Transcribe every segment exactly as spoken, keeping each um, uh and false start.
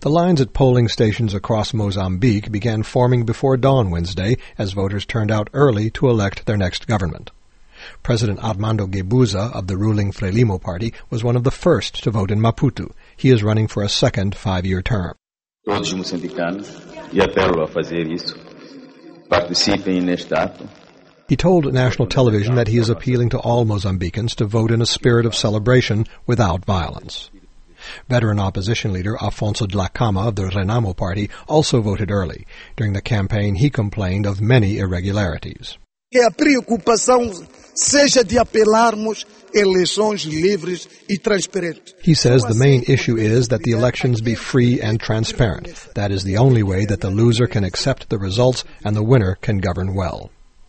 The lines at polling stations across Mozambique began forming before dawn Wednesday as voters turned out early to elect their next government. President Armando Guebuza of the ruling Frelimo party was one of the first to vote in Maputo. He is running for a second five-year term. Todos moçambicanos, e apelo a fazer isso, participem neste ato. He told national television that he is appealing to all Mozambicans to vote in a spirit of celebration without violence. Veteran opposition leader Afonso Dhlakama of the Renamo party also voted early. During the campaign, he complained of many irregularities. Que a preocupação seja de apelarmos eleições livres e transparentes. He says the main issue is that the elections be free and transparent. That is the only way that the loser can accept the results and the winner can govern well.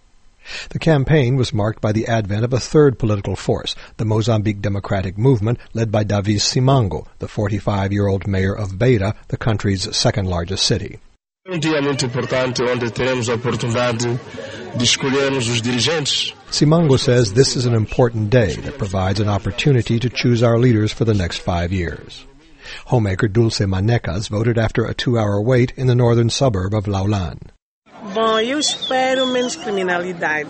The campaign was marked by the advent of a third political force, the Mozambique Democratic Movement, led by Davis Simango, the forty-five-year-old mayor of Beira, the country's second-largest city. Um dia muito importante onde teremos a oportunidade de escolhermos os dirigentes. Simango says this is an important day that provides an opportunity to choose our leaders for the next five years. Homemaker Dulce Manecas voted after a two-hour wait in the northern suburb of Laulan. Bom, eu espero menos criminalidade.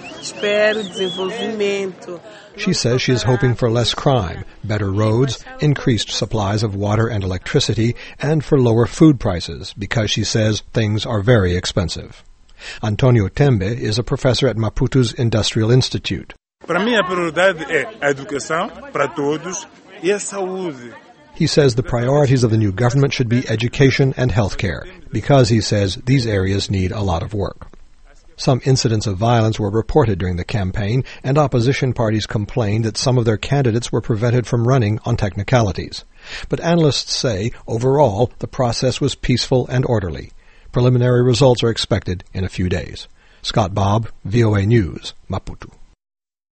Espero desenvolvimento. She says she is hoping for less crime, better roads, increased supplies of water and electricity, and for lower food prices, because she says things are very expensive. Antonio Tembe is a professor at Maputo's Industrial Institute. Para mim, a prioridade é a educação para todos e a saúde. He says the priorities of the new government should be education and health care, because, he says, these areas need a lot of work. Some incidents of violence were reported during the campaign, and opposition parties complained that some of their candidates were prevented from running on technicalities. But analysts say, overall, the process was peaceful and orderly. Preliminary results are expected in a few days. Scott Bobb, V O A News, Maputo.